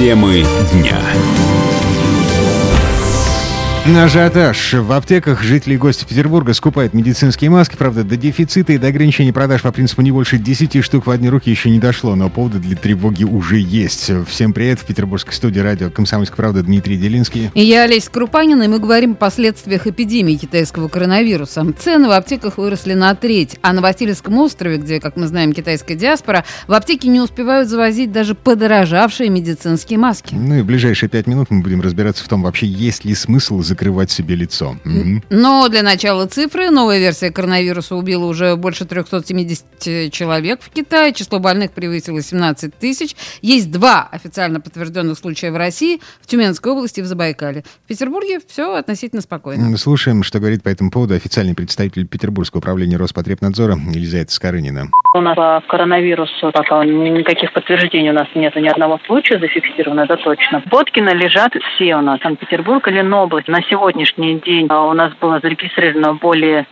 Темы дня. Ажиотаж. В аптеках жители и гости Петербурга скупают медицинские маски. Правда, до дефицита и до ограничений продаж по принципу не больше 10 штук в одни руки еще не дошло, но поводы для тревоги уже есть. Всем привет. В петербургской студии радио «Комсомольская правда» Дмитрий Делинский. И я, Олеся Крупанина, и мы говорим о последствиях эпидемии китайского коронавируса. Цены в аптеках выросли на треть, а на Васильевском острове, где, как мы знаем, китайская диаспора, в аптеки не успевают завозить даже подорожавшие медицинские маски. Ну и в ближайшие 5 минут мы будем разбираться в том, вообще есть ли смысл закрывать себе лицо. Но для начала цифры. Новая версия коронавируса убила уже больше 370 человек в Китае. Число больных превысило 17 тысяч. Есть 2 официально подтвержденных случая в России, в Тюменской области и в Забайкале. В Петербурге все относительно спокойно. Слушаем, что говорит по этому поводу официальный представитель Петербургского управления Роспотребнадзора Елизавета Скорынина. У нас по коронавирусу пока никаких подтверждений у нас нет, ни одного случая зафиксировано, это точно. Боткины лежат все у нас, Санкт-Петербург и Ленобласть. На сегодняшний день у нас было зарегистрировано более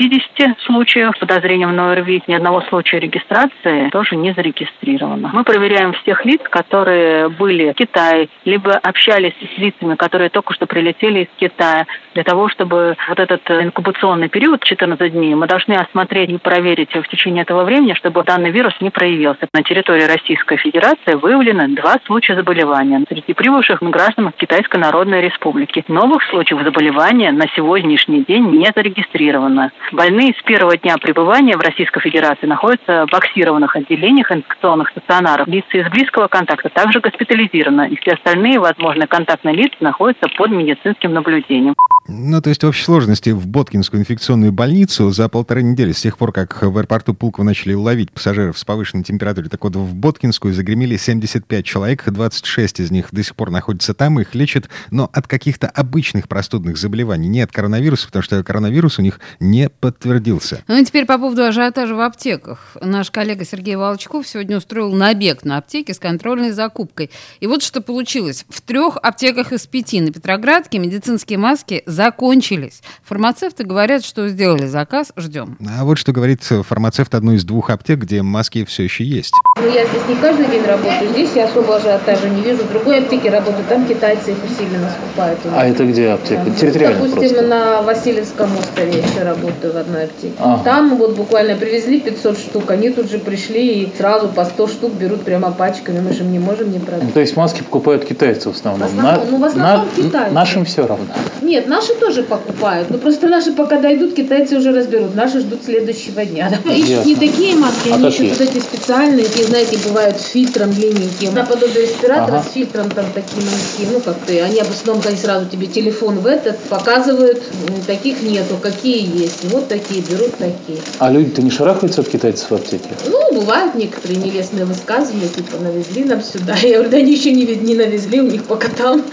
50 случаев с подозрением на ОРВИ. Ни одного случая регистрации тоже не зарегистрировано. Мы проверяем всех лиц, которые были в Китае, либо общались с лицами, которые только что прилетели из Китая. Для того, чтобы вот этот инкубационный период, 14 дней, мы должны осмотреть и проверить в течение этого времени, чтобы данный вирус не проявился. На территории Российской Федерации выявлено 2 случая заболевания среди прибывших граждан Китайской Народной Республики. Новых случаев заболевания на сегодняшний день не зарегистрировано. Больные с первого дня пребывания в Российской Федерации находятся в боксированных отделениях инфекционных стационаров. Лица из близкого контакта также госпитализированы, и все остальные возможные контактные лица находятся под медицинским наблюдением. Ну, то есть в общей сложности в Боткинскую инфекционную больницу за 1,5 недели, с тех пор, как в аэропорту Пулково начали ловить пассажиров с повышенной температурой, так вот в Боткинскую загремели 75 человек, 26 из них до сих пор находятся там, их лечат, но от каких-то обычных простудных заболеваний, не от коронавируса, потому что коронавирус у них не подтвердился. Ну и теперь по поводу ажиотажа в аптеках. Наш коллега Сергей Волчков сегодня устроил набег на аптеки с контрольной закупкой. И вот что получилось. В 3 аптеках из 5 на Петроградке медицинские маски закончились. Фармацевты говорят, что сделали заказ, ждем. А вот что говорит фармацевт одной из 2 аптек, где маски все еще есть. Ну, я здесь не каждый день работаю, здесь я особо ажиотажа не вижу. В другой аптеке работаю, там китайцы их усиленно скупают. А это где аптека? Да. Территориально Допустим, просто? На Васильевском острове я еще работаю в одной аптеке. Ага. Там вот буквально привезли 500 штук, они тут же пришли и сразу по 100 штук берут прямо пачками, мы же не можем не продать. То есть маски покупают китайцы в основном? В основном китайцы. Нашим все равно? Нет, наши тоже покупают, но просто наши пока дойдут, китайцы уже разберут, наши ждут следующего дня. Ищут не такие маски, они ищут вот эти специальные, такие, знаете, бывают с фильтром длинненькие, наподобие респиратора с фильтром там такие маленькие, ну как-то, они в основном, они сразу тебе телефон в этот показывают, таких нету, какие есть, вот такие, берут такие. А люди-то не шарахаются от китайцев в аптеке? Ну, бывают некоторые нелестные высказывания, типа, навезли нам сюда. Я говорю, да они еще не навезли, у них пока там.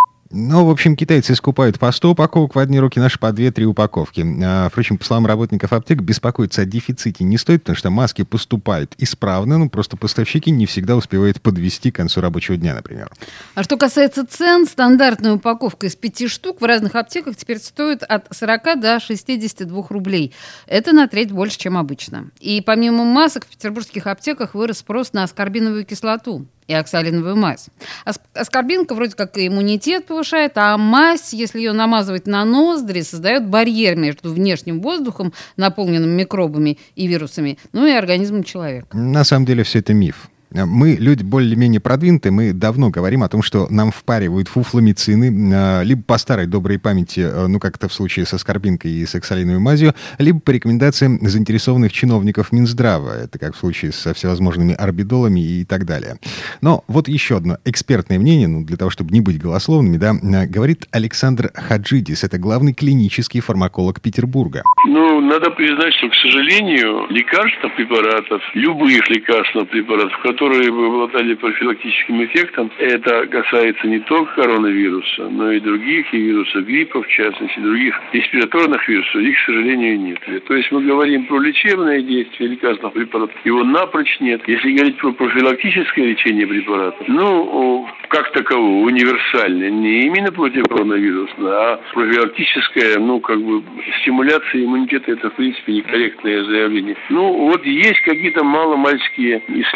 Ну, в общем, китайцы скупают по 100 упаковок в одни руки, наши по 2-3 упаковки. Впрочем, по словам работников аптек, беспокоиться о дефиците не стоит, потому что маски поступают исправно, но просто поставщики не всегда успевают подвести к концу рабочего дня, например. А что касается цен, стандартная упаковка из 5 штук в разных аптеках теперь стоит от 40 до 62 рублей. Это на треть больше, чем обычно. И помимо масок в петербургских аптеках вырос спрос на аскорбиновую кислоту и оксалиновую мазь. Аскорбинка вроде как и иммунитет повышает, а мазь, если ее намазывать на ноздри, создает барьер между внешним воздухом, наполненным микробами и вирусами, ну и организмом человека. На самом деле все это миф. Мы, люди более-менее продвинутые, мы давно говорим о том, что нам впаривают фуфломицины, либо по старой доброй памяти, ну, как это в случае с аскорбинкой и с оксалиновой мазью, либо по рекомендациям заинтересованных чиновников Минздрава, это как в случае со всевозможными орбидолами и так далее. Но вот еще одно экспертное мнение, ну, для того, чтобы не быть голословными, да, говорит Александр Хаджидис, это главный клинический фармаколог Петербурга. Ну, надо признать, что, к сожалению, лекарственных препаратов, любых лекарственных препаратов, которые обладали профилактическим эффектом, это касается не только коронавируса, но и других, и вирусов гриппа, в частности, других респираторных вирусов, их, к сожалению, нет. То есть мы говорим про лечебное действие лекарственных препаратов, его напрочь нет. Если говорить про профилактическое лечение препаратов, ну, как такового, универсальное, не именно против коронавируса, а профилактическая, ну, как бы, стимуляция иммунитета, это, в принципе, некорректное заявление. Ну, вот есть какие-то маломальские исследования,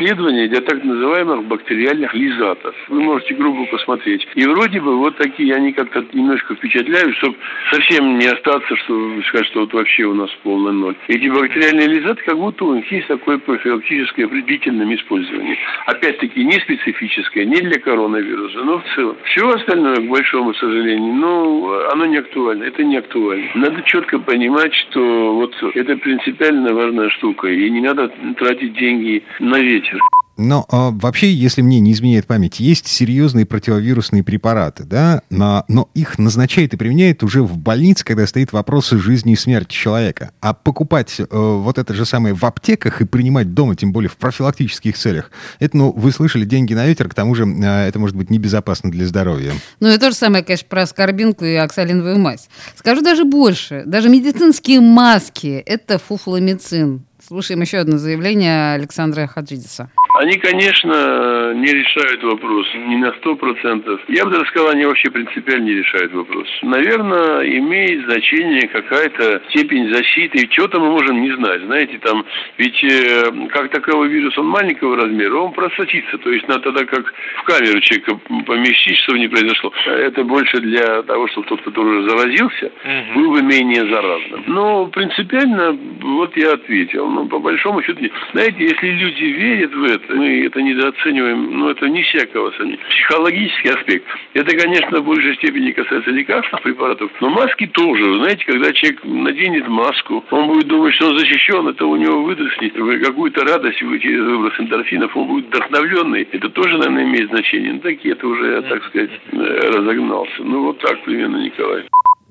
для так называемых бактериальных лизатов. Вы можете группу посмотреть. И вроде бы вот такие, они как-то немножко впечатляют, чтобы совсем не остаться, что сказать, что вот вообще у нас полный ноль. Эти бактериальные лизаты, как будто у них есть такое профилактическое при длительном использовании. Опять-таки, не специфическое, не для коронавируса, но в целом. Все остальное, к большому сожалению, оно не актуально. Это не актуально. Надо четко понимать, что вот это принципиально важная штука, и не надо тратить деньги на ветер. Но вообще, если мне не изменяет память, есть серьезные противовирусные препараты, да, но их назначают и применяют уже в больнице, когда стоит вопрос жизни и смерти человека. А покупать вот это же самое в аптеках и принимать дома, тем более в профилактических целях, это, вы слышали, деньги на ветер, к тому же это может быть небезопасно для здоровья. Ну и то же самое, конечно, про аскорбинку и оксалиновую мазь. Скажу даже больше. Даже медицинские маски – это фуфломицин. Слушаем еще одно заявление Александра Хаджидиса. Они, конечно, не решают вопрос не на 100%. Я бы даже сказал, они вообще принципиально не решают вопрос. Наверное, имеет значение какая-то степень защиты. И чего-то мы можем не знать. Знаете, там, ведь как таковой вирус, он маленького размера, он просочится. То есть надо тогда как в камеру человека поместить, чтобы не произошло. Это больше для того, чтобы тот, который уже заразился, был бы менее заразным. Но принципиально, вот я ответил. Но по большому счету, знаете, если люди верят в это, мы это недооцениваем, но это не всякого сомнения. Психологический аспект. Это, конечно, в большей степени касается лекарственных препаратов, но маски тоже. Знаете, когда человек наденет маску, он будет думать, что он защищен, это у него выдохнет какую-то радость через выброс эндорфинов, он будет вдохновленный. Это тоже, наверное, имеет значение. Ну, такие, это уже, так сказать, разогнался. Ну, вот так примерно, Николай.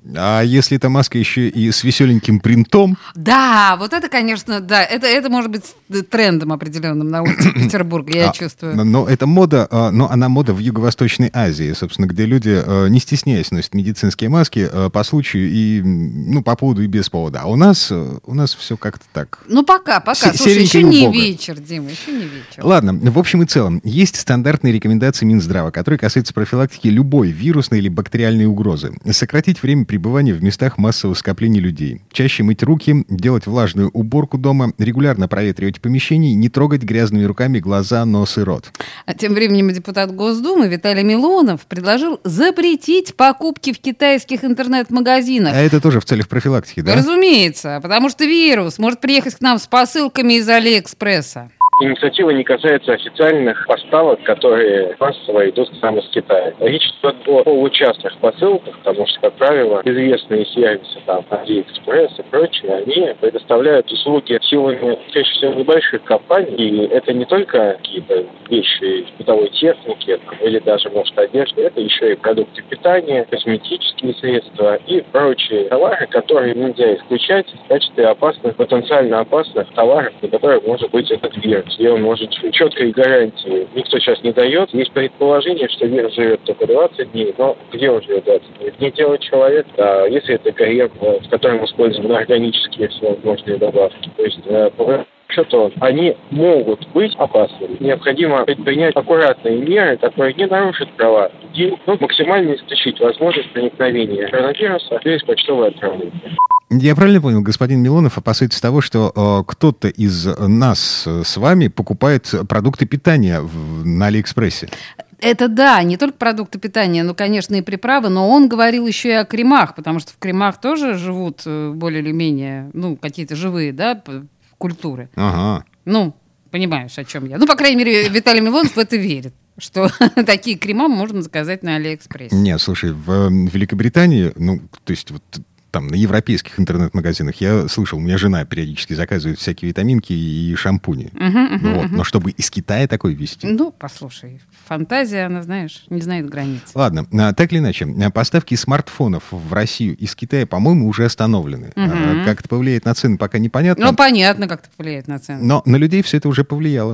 А если эта маска еще и с веселеньким принтом? Да, вот это, конечно, да. Это может быть трендом определенным на улице Петербурга, я чувствую. Но это мода, но она мода в Юго-Восточной Азии, собственно, где люди, не стесняясь, носят медицинские маски по случаю и, по поводу и без повода. А у нас все как-то так. Ну, пока. Слушай, еще не вечер, Дима, еще не вечер. Ладно, в общем и целом, есть стандартные рекомендации Минздрава, которые касаются профилактики любой вирусной или бактериальной угрозы. Сократить время пребывания в местах массового скопления людей. Чаще мыть руки, делать влажную уборку дома, регулярно проветривать помещения, не трогать грязными руками глаза, нос и рот. А тем временем депутат Госдумы Виталий Милонов предложил запретить покупки в китайских интернет-магазинах. А это тоже в целях профилактики, да? Разумеется, потому что вирус может приехать к нам с посылками из Алиэкспресса. Инициатива не касается официальных поставок, которые массово идут к нам из Китая. Речь идет о получастных посылках, потому что, как правило, известные сервисы, там, Алиэкспресс и прочие, они предоставляют услуги силами, чаще всего, небольших компаний. И это не только какие-то вещи из бытовой техники, или даже, может, одежды, это еще и продукты питания, косметические средства и прочие товары, которые нельзя исключать в качестве опасных, потенциально опасных товаров, на которые может быть этот вирус. И он может четкой гарантии никто сейчас не дает. Есть предположение, что вирус живет только 20 дней, но где он живет 20 дней? Не тело человека, а если это крем, в котором использованы органические всевозможные добавки. То есть, по счету, они могут быть опасными. Необходимо предпринять аккуратные меры, которые не нарушат права людей, но максимально исключить возможность проникновения коронавируса через почтовое отправление. Я правильно понял, господин Милонов опасается того, что кто-то из нас с вами покупает продукты питания на Алиэкспрессе? Это да, не только продукты питания, но, конечно, и приправы, но он говорил еще и о кремах, потому что в кремах тоже живут более или менее, какие-то живые, да, культуры. Ага. Понимаешь, о чем я. По крайней мере, Виталий Милонов в это верит, что такие крема можно заказать на Алиэкспрессе. Нет, слушай, в Великобритании, то есть вот там на европейских интернет-магазинах я слышал, у меня жена периодически заказывает всякие витаминки и шампуни. Но чтобы из Китая такое везти. Послушай, фантазия, она, знаешь, не знает границ. Ладно, так или иначе, поставки смартфонов в Россию из Китая, по-моему, уже остановлены. Как это повлияет на цены, пока непонятно. Понятно, как это повлияет на цены. Но на людей все это уже повлияло.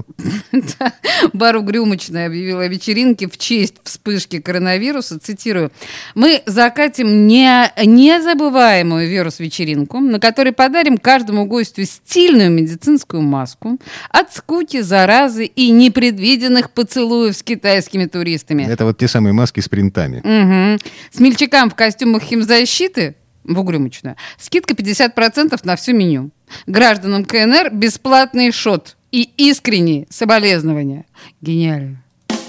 Бар «Угрюмочная» объявил о вечеринке в честь вспышки коронавируса. Цитирую. «Мы закатим незабываемую вирус-вечеринку, на которой подарим каждому гостю стильную медицинскую маску от скуки, заразы и непредвиденных поцелуев с китайскими туристами». Это вот те самые маски с принтами. Смельчакам в костюмах химзащиты в угрюмочную. Скидка 50% на все меню. Гражданам КНР бесплатный шот и искренние соболезнования. Гениально.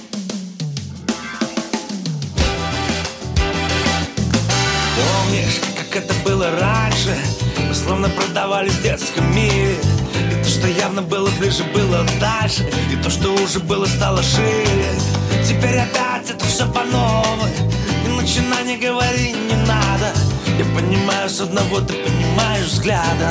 Помнишь, как это было раньше? Мы словно продавались в детском мире. И то, что явно было ближе, было дальше. И то, что уже было, стало шире. Теперь опять это все по новой. И начинай, не говори, не надо. Я понимаю с одного, ты понимаешь взгляда.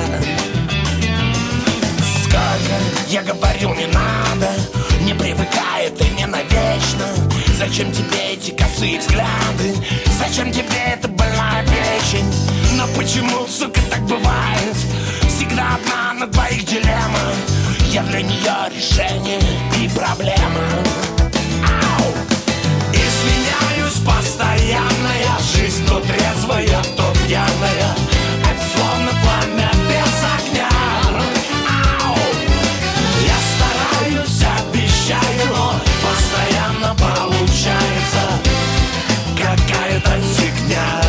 Сколько я говорил, не надо. Не привыкай, это не навечно. Зачем тебе эти косые взгляды? Зачем тебе эта больная печень? Но почему, сука, так бывает? Всегда одна на двоих дилемма. Я для нее решение и проблема. Ау! Извиняюсь постоянно. Жизнь то трезвая, то пьяная. Это словно пламя без огня. Ау! Я стараюсь, обещаю, но постоянно получается какая-то фигня.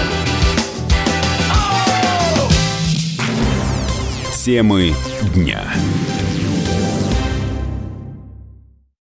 Темы дня.